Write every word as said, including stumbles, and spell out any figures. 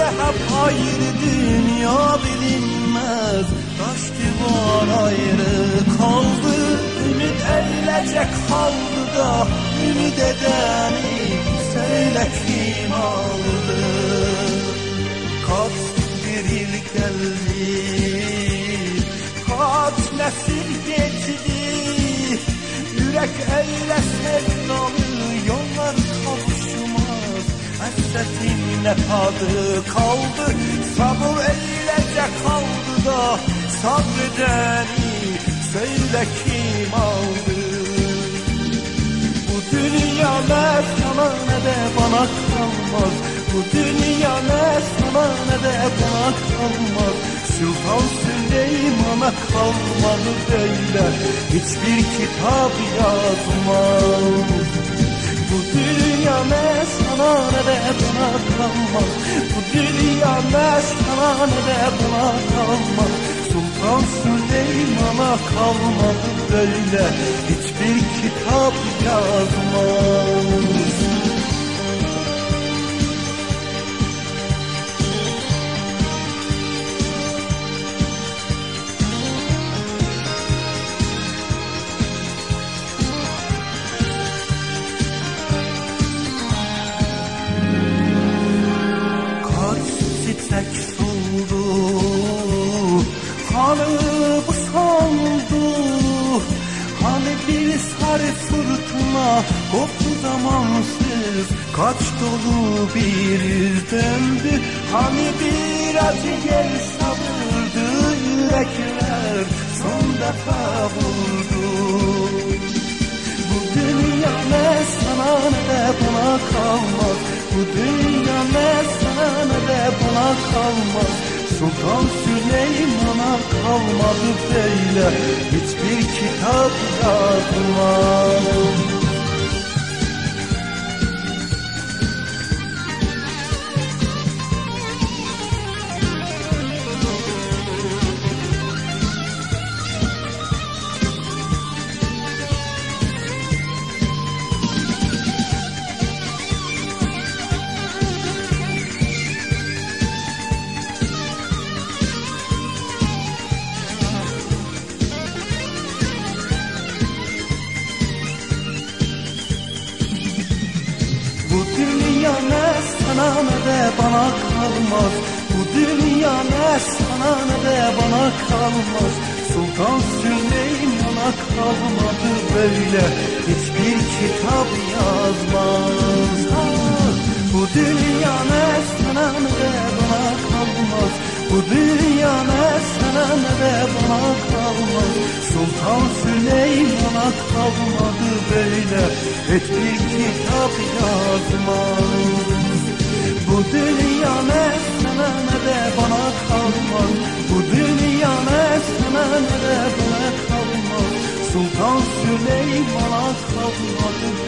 hep ayrı dünya bilinmez. Taş divar ayrı kaldı, ümit eyleyecek kaldı da ümit edeni söyle kim aldı? Kaç bir yıl geldi, kaç nesil geçti, yürek eyle sevdalı yollar kavuşmaz. Hasretin ne tadı kaldı, sabır eyleyecek kaldı da sabredeni söyle kim aldı? Bu dünya ne sana ne de bana kalmaz. Bu dünya ne sana ne de bana kalmaz. Sultan Süleyman'a kalmadı böyle, hiçbir kitap yazmaz. Bu dünya ne sana ne de bana kalmaz. Bu dünya ne sana ne de bana kalmaz. Sultan Süleyman'a kalmadı böyle, hiçbir kitap yazmaz. Çiçek soldu, kalıbı soldu. Hani bir sarı fırtına koptu zamansız, kaç dolu bir yüz döndü. Hani bir acı gel sabırdı, yürekler son defa vurdu. Bu dünya ne sana ne de bana kalmaz. Bu dünya ne sana ne de bana kalmaz. Sultan Süleyman'a kalmadı böyle, hiçbir kitap yazmaz. Bu dünya ne sana ne de bana kalmaz. Bu dünya ne sana ne de bana kalmaz. Sultan Süleyman'a kalmadı böyle, hiçbir kitap yazmaz. Ha, bu dünya ne sana ne de bana kalmaz. Bu dünya ne sana ne de bana kalmaz. Sultan Süleyman'a kalmadı böyle, hiçbir kitap yazmaz. Bu dünya ne sana ne de bana kalmaz. Bu dünya ne sana ne de bana kalmaz. Sultan Süleyman'a kalmadı